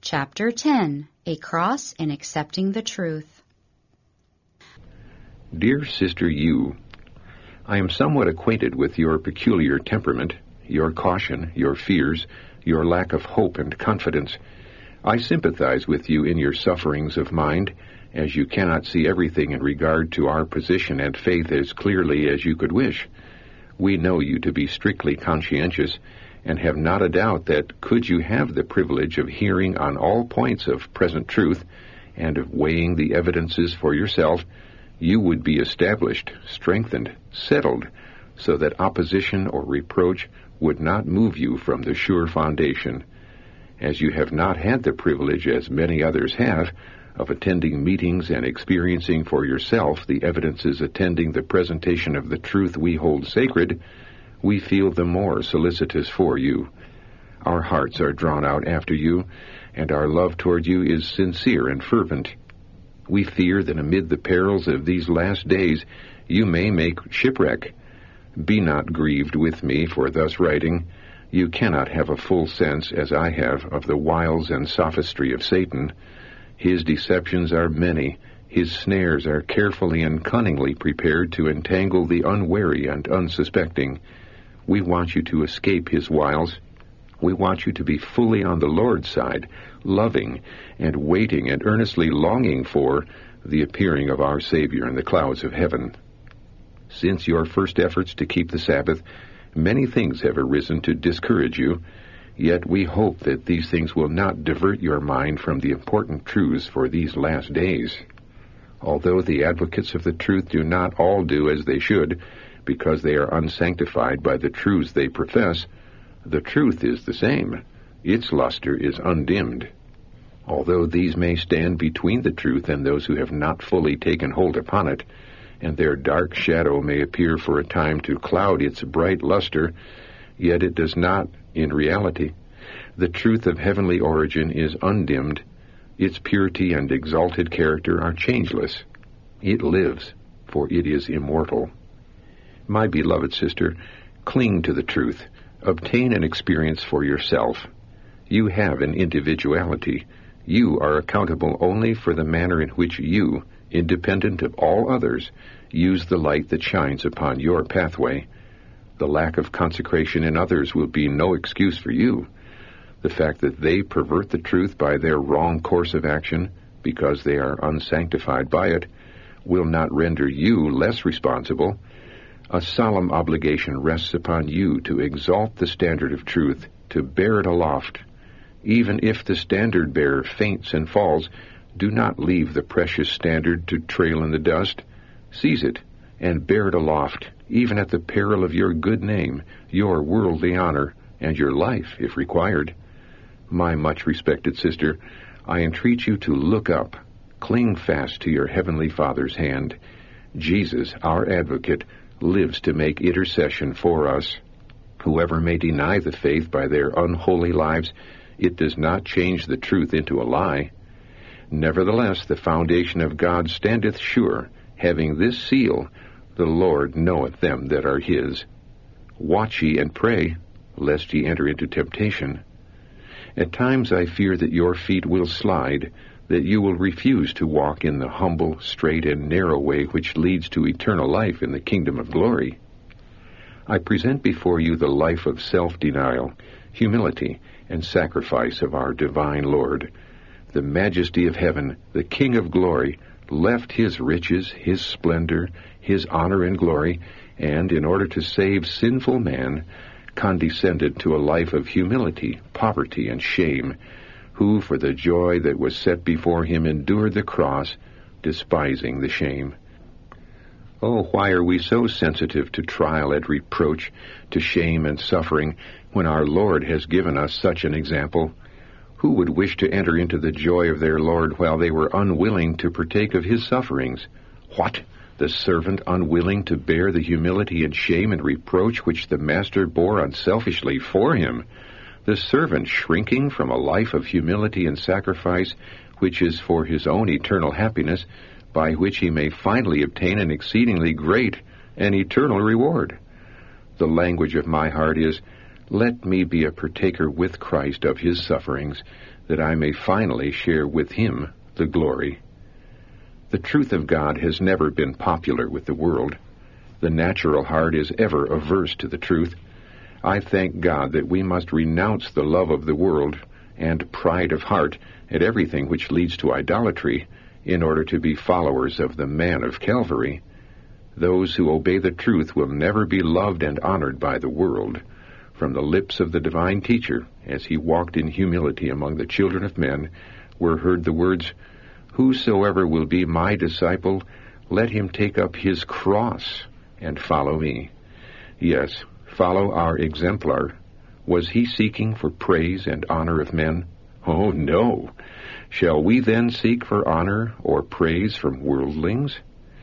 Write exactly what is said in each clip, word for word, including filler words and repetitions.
Chapter ten, A Cross in Accepting the Truth. Dear Sister Yu, I am somewhat acquainted with your peculiar temperament, your caution, your fears, your lack of hope and confidence. I sympathize with you in your sufferings of mind, as you cannot see everything in regard to our position and faith as clearly as you could wish. We know you to be strictly conscientious, and have not a doubt that could you have the privilege of hearing on all points of present truth, and of weighing the evidences for yourself, you would be established, strengthened, settled, so that opposition or reproach would not move you from the sure foundation. As you have not had the privilege, as many others have, of attending meetings and experiencing for yourself the evidences attending the presentation of the truth we hold sacred, we feel the more solicitous for you. Our hearts are drawn out after you, and our love toward you is sincere and fervent. We fear that amid the perils of these last days you may make shipwreck. Be not grieved with me for thus writing. You cannot have a full sense, as I have, of the wiles and sophistry of Satan. His deceptions are many. His snares are carefully and cunningly prepared to entangle the unwary and unsuspecting. We want you to escape his wiles. We want you to be fully on the Lord's side, loving and waiting and earnestly longing for the appearing of our Savior in the clouds of heaven. Since your first efforts to keep the Sabbath, many things have arisen to discourage you, yet we hope that these things will not divert your mind from the important truths for these last days. Although the advocates of the truth do not all do as they should, because they are unsanctified by the truths they profess, the truth is the same. Its luster is undimmed. Although these may stand between the truth and those who have not fully taken hold upon it, and their dark shadow may appear for a time to cloud its bright luster, yet it does not in reality. The truth of heavenly origin is undimmed. Its purity and exalted character are changeless. It lives, for it is immortal. My beloved sister, cling to the truth. Obtain an experience for yourself. You have an individuality. You are accountable only for the manner in which you, independent of all others, use the light that shines upon your pathway. The lack of consecration in others will be no excuse for you. The fact that they pervert the truth by their wrong course of action, because they are unsanctified by it, will not render you less responsible. A solemn obligation rests upon you to exalt the standard of truth, to bear it aloft. Even if the standard-bearer faints and falls, do not leave the precious standard to trail in the dust. Seize it and bear it aloft, even at the peril of your good name, your worldly honor, and your life, if required. My much-respected sister, I entreat you to look up, cling fast to your heavenly Father's hand. Jesus, our advocate, lives to make intercession for us. Whoever may deny the faith by their unholy lives, it does not change the truth into a lie. Nevertheless, the foundation of God standeth sure, having this seal, the Lord knoweth them that are his. Watch ye and pray, lest ye enter into temptation. At times I fear that your feet will slide, that you will refuse to walk in the humble, straight, and narrow way which leads to eternal life in the kingdom of glory. I present before you the life of self-denial, humility, and sacrifice of our divine Lord. The majesty of heaven, the King of glory, left his riches, his splendor, his honor and glory, and, in order to save sinful man, condescended to a life of humility, poverty, and shame, who, for the joy that was set before him, endured the cross, despising the shame. Oh, why are we so sensitive to trial and reproach, to shame and suffering, when our Lord has given us such an example? Who would wish to enter into the joy of their Lord while they were unwilling to partake of his sufferings? What? The servant unwilling to bear the humility and shame and reproach which the Master bore unselfishly for him? The servant shrinking from a life of humility and sacrifice, which is for his own eternal happiness, by which he may finally obtain an exceedingly great and eternal reward. The language of my heart is, Let me be a partaker with Christ of his sufferings, that I may finally share with him the glory. The truth of God has never been popular with the world. The natural heart is ever averse to the truth. I thank God that we must renounce the love of the world and pride of heart at everything which leads to idolatry, in order to be followers of the man of Calvary. Those who obey the truth will never be loved and honored by the world. From the lips of the divine teacher, as he walked in humility among the children of men, were heard the words, "Whosoever will be my disciple, let him take up his cross and follow me." Yes, follow our exemplar. Was he seeking for praise and honor of men? Oh, no. Shall we then seek for honor or praise from worldlings?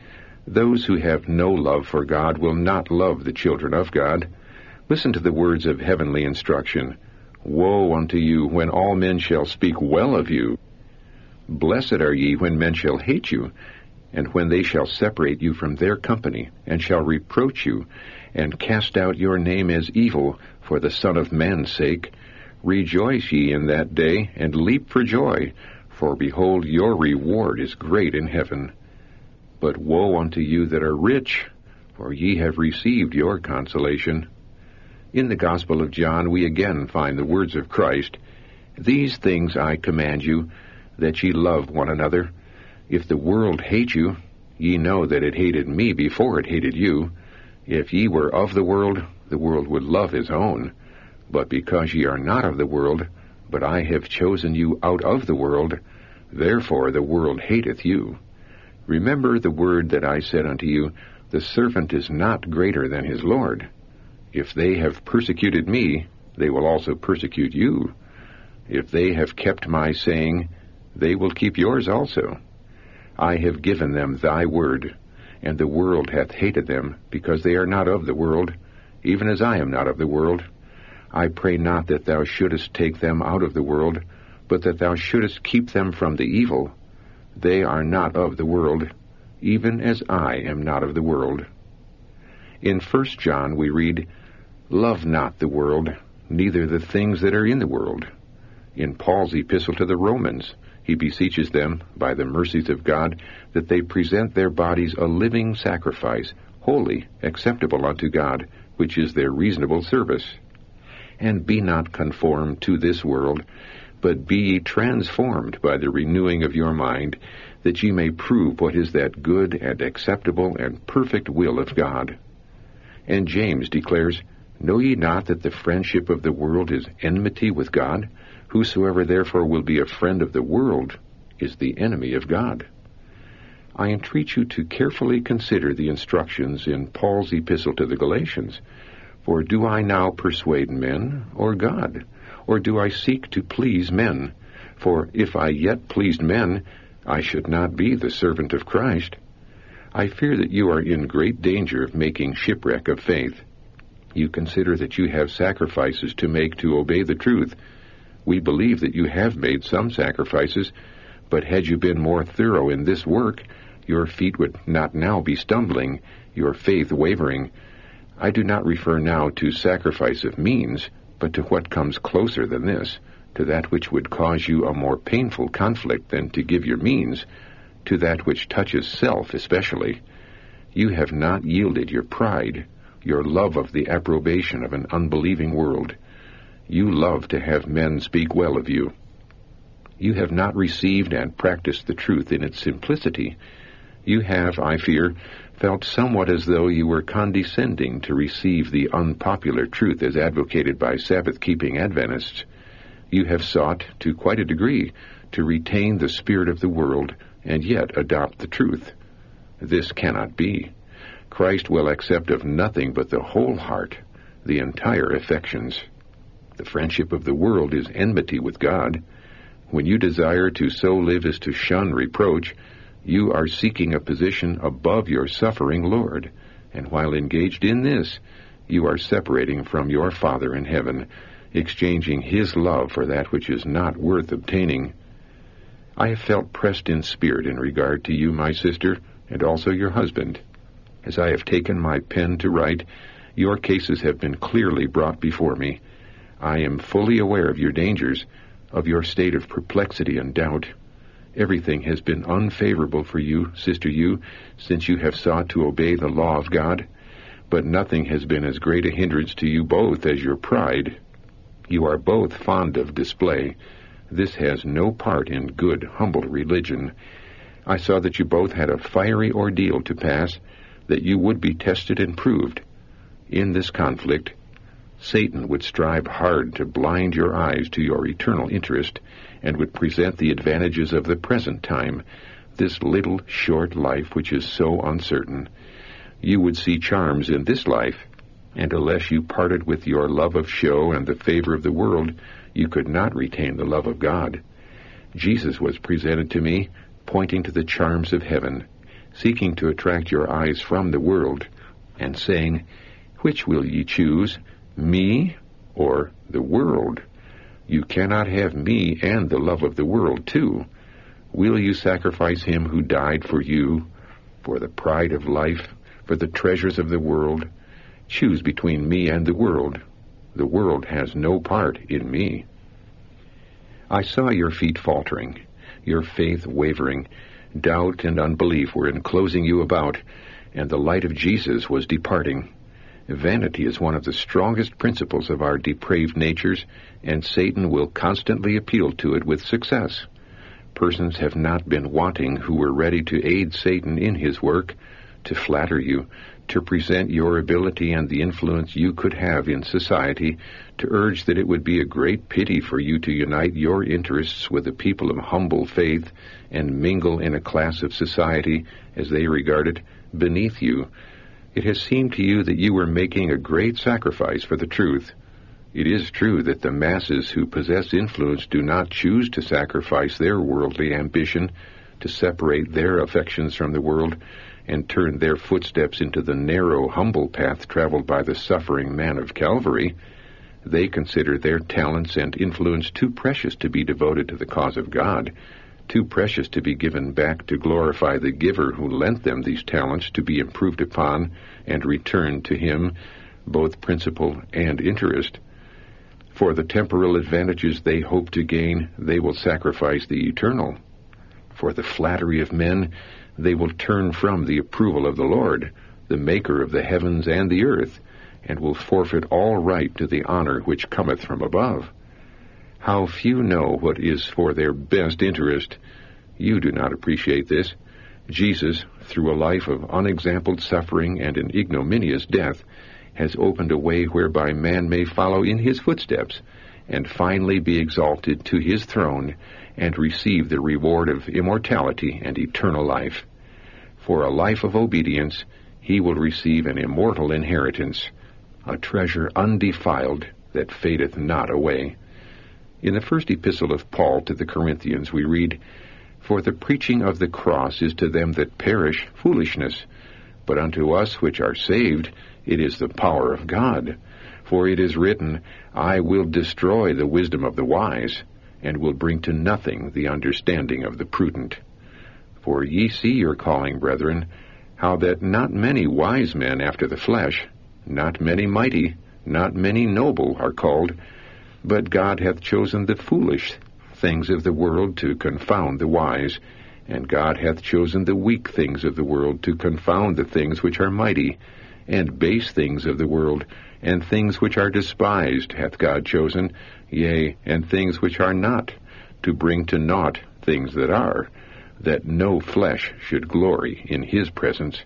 Those who have no love for God will not love the children of God. Listen to the words of heavenly instruction. Woe unto you when all men shall speak well of you. Blessed are ye when men shall hate you, and when they shall separate you from their company, and shall reproach you, and cast out your name as evil for the Son of Man's sake. Rejoice ye in that day, and leap for joy, for behold, your reward is great in heaven. But woe unto you that are rich, for ye have received your consolation. In the Gospel of John we again find the words of Christ, These things I command you, that ye love one another. If the world hate you, ye know that it hated me before it hated you. If ye were of the world, the world would love his own. But because ye are not of the world, but I have chosen you out of the world, therefore the world hateth you. Remember the word that I said unto you, The servant is not greater than his Lord. If they have persecuted me, they will also persecute you. If they have kept my saying, they will keep yours also. I have given them thy word, and the world hath hated them, because they are not of the world, even as I am not of the world. I pray not that thou shouldest take them out of the world, but that thou shouldest keep them from the evil. They are not of the world, even as I am not of the world. In First John we read, Love not the world, neither the things that are in the world. In Paul's epistle to the Romans, he beseeches them, by the mercies of God, that they present their bodies a living sacrifice, holy, acceptable unto God, which is their reasonable service. And be not conformed to this world, but be ye transformed by the renewing of your mind, that ye may prove what is that good and acceptable and perfect will of God. And James declares, Know ye not that the friendship of the world is enmity with God? Whosoever therefore will be a friend of the world is the enemy of God. I entreat you to carefully consider the instructions in Paul's epistle to the Galatians. For do I now persuade men, or God? Or do I seek to please men? For if I yet pleased men, I should not be the servant of Christ. I fear that you are in great danger of making shipwreck of faith. You consider that you have sacrifices to make to obey the truth. We believe that you have made some sacrifices, but had you been more thorough in this work, your feet would not now be stumbling, your faith wavering. I do not refer now to sacrifice of means, but to what comes closer than this, to that which would cause you a more painful conflict than to give your means, to that which touches self especially. You have not yielded your pride, your love of the approbation of an unbelieving world. You love to have men speak well of you. You have not received and practiced the truth in its simplicity. You have, I fear, felt somewhat as though you were condescending to receive the unpopular truth as advocated by Sabbath-keeping Adventists. You have sought, to quite a degree, to retain the spirit of the world and yet adopt the truth. This cannot be. Christ will accept of nothing but the whole heart, the entire affections. The friendship of the world is enmity with God. When you desire to so live as to shun reproach, you are seeking a position above your suffering Lord, and while engaged in this, you are separating from your Father in heaven, exchanging his love for that which is not worth obtaining. I have felt pressed in spirit in regard to you, my sister, and also your husband. As I have taken my pen to write, your cases have been clearly brought before me, I am fully aware of your dangers, of your state of perplexity and doubt. Everything has been unfavorable for you, Sister Yu, since you have sought to obey the law of God, but nothing has been as great a hindrance to you both as your pride. You are both fond of display. This has no part in good, humble religion. I saw that you both had a fiery ordeal to pass, that you would be tested and proved. In this conflict, Satan would strive hard to blind your eyes to your eternal interest, and would present the advantages of the present time, this little short life which is so uncertain. You would see charms in this life, and unless you parted with your love of show and the favor of the world, you could not retain the love of God. Jesus was presented to me, pointing to the charms of heaven, seeking to attract your eyes from the world, and saying, "Which will ye choose, me or the world? You cannot have me and the love of the world too. Will you sacrifice him who died for you, for the pride of life, for the treasures of the world? Choose between me and the world. The world has no part in me." I saw your feet faltering, your faith wavering. Doubt and unbelief were enclosing you about, and the light of Jesus was departing. Vanity is one of the strongest principles of our depraved natures, and Satan will constantly appeal to it with success. Persons have not been wanting who were ready to aid Satan in his work, to flatter you, to present your ability and the influence you could have in society, to urge that it would be a great pity for you to unite your interests with the people of humble faith and mingle in a class of society, as they regard it, beneath you. It has seemed to you that you were making a great sacrifice for the truth. It is true that the masses who possess influence do not choose to sacrifice their worldly ambition, to separate their affections from the world, and turn their footsteps into the narrow, humble path traveled by the suffering man of Calvary. They consider their talents and influence too precious to be devoted to the cause of God, too precious to be given back to glorify the giver who lent them these talents to be improved upon and returned to him, both principle and interest. For the temporal advantages they hope to gain, they will sacrifice the eternal. For the flattery of men, they will turn from the approval of the Lord, the maker of the heavens and the earth, and will forfeit all right to the honor which cometh from above. How few know what is for their best interest. You do not appreciate this. Jesus, through a life of unexampled suffering and an ignominious death, has opened a way whereby man may follow in his footsteps and finally be exalted to his throne and receive the reward of immortality and eternal life. For a life of obedience, he will receive an immortal inheritance, a treasure undefiled that fadeth not away. In the first epistle of Paul to the Corinthians we read, "For the preaching of the cross is to them that perish foolishness, but unto us which are saved it is the power of God. For it is written, I will destroy the wisdom of the wise, and will bring to nothing the understanding of the prudent. For ye see your calling, brethren, how that not many wise men after the flesh, not many mighty, not many noble are called, but God hath chosen the foolish things of the world to confound the wise, and God hath chosen the weak things of the world to confound the things which are mighty, and base things of the world, and things which are despised hath God chosen, yea, and things which are not, to bring to naught things that are, that no flesh should glory in his presence.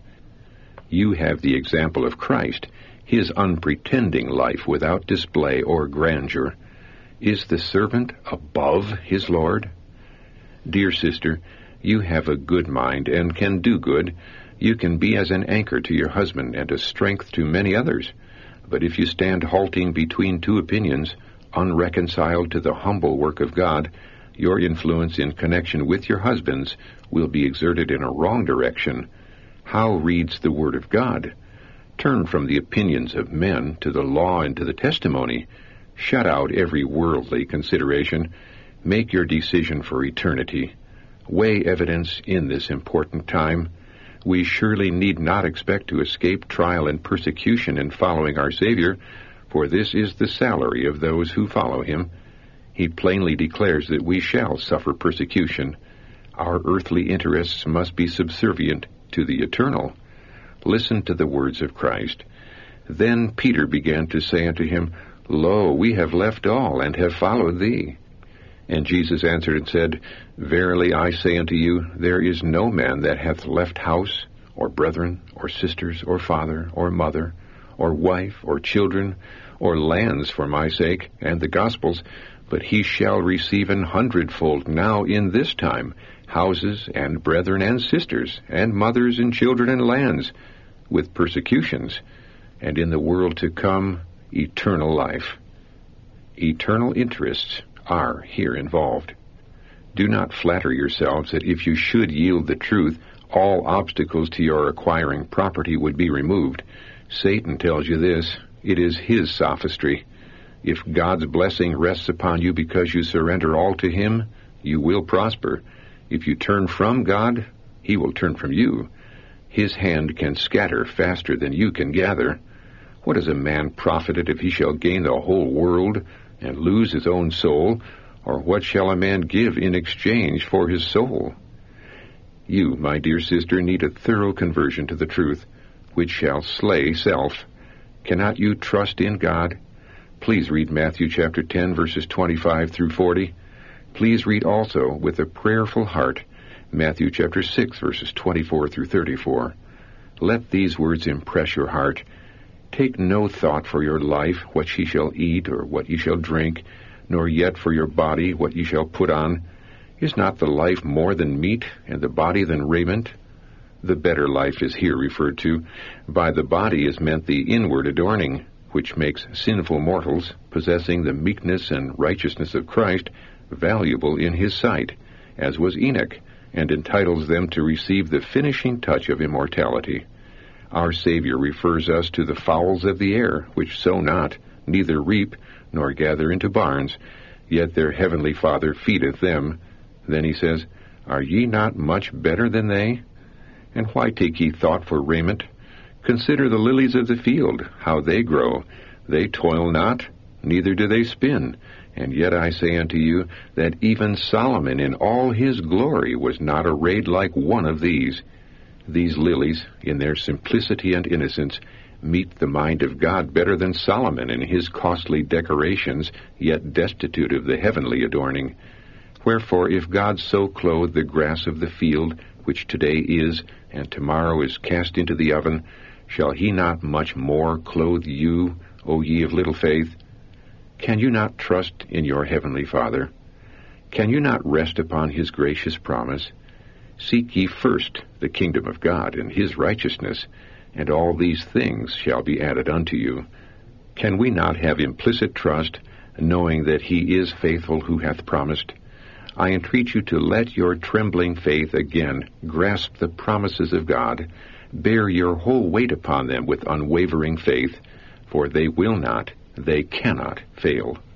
You have the example of Christ, his unpretending life without display or grandeur. Is the servant above his Lord? Dear sister, you have a good mind and can do good. You can be as an anchor to your husband and a strength to many others. But if you stand halting between two opinions, unreconciled to the humble work of God, your influence in connection with your husband's will be exerted in a wrong direction. How reads the Word of God? Turn from the opinions of men to the law and to the testimony. Shut out every worldly consideration. Make your decision for eternity. Weigh evidence in this important time. We surely need not expect to escape trial and persecution in following our Savior, for this is the salary of those who follow him. He plainly declares that we shall suffer persecution. Our earthly interests must be subservient to the eternal. Listen to the words of Christ. Then Peter began to say unto him, Lo, we have left all, and have followed thee. And Jesus answered and said, Verily I say unto you, there is no man that hath left house, or brethren, or sisters, or father, or mother, or wife, or children, or lands for my sake, and the gospel's, but he shall receive an hundredfold now in this time, houses, and brethren, and sisters, and mothers, and children, and lands, with persecutions, and in the world to come, eternal life. Eternal interests are here involved. Do not flatter yourselves that if you should yield the truth, all obstacles to your acquiring property would be removed. Satan tells you this. It is his sophistry. If God's blessing rests upon you because you surrender all to him, you will prosper. If you turn from God, he will turn from you. His hand can scatter faster than you can gather. What is a man profited if he shall gain the whole world and lose his own soul? Or what shall a man give in exchange for his soul? You, my dear sister, need a thorough conversion to the truth, which shall slay self. Cannot you trust in God? Please read Matthew chapter ten, verses twenty-five through forty. Please read also, with a prayerful heart, Matthew chapter six, verses twenty-four through thirty-four. Let these words impress your heart. Take no thought for your life, what ye shall eat, or what ye shall drink, nor yet for your body, what ye shall put on. Is not the life more than meat, and the body than raiment? The better life is here referred to. By the body is meant the inward adorning, which makes sinful mortals, possessing the meekness and righteousness of Christ, valuable in his sight, as was Enoch, and entitles them to receive the finishing touch of immortality. Our Savior refers us to the fowls of the air, which sow not, neither reap, nor gather into barns, yet their heavenly Father feedeth them. Then he says, Are ye not much better than they? And why take ye thought for raiment? Consider the lilies of the field, how they grow. They toil not, neither do they spin. And yet I say unto you, that even Solomon in all his glory was not arrayed like one of these. These lilies, in their simplicity and innocence, meet the mind of God better than Solomon in his costly decorations, yet destitute of the heavenly adorning. Wherefore, if God so clothe the grass of the field, which today is, and tomorrow is cast into the oven, shall he not much more clothe you, O ye of little faith? Can you not trust in your heavenly Father? Can you not rest upon his gracious promise? Seek ye first the kingdom of God and his righteousness, and all these things shall be added unto you. Can we not have implicit trust, knowing that he is faithful who hath promised? I entreat you to let your trembling faith again grasp the promises of God. Bear your whole weight upon them with unwavering faith, for they will not, they cannot fail.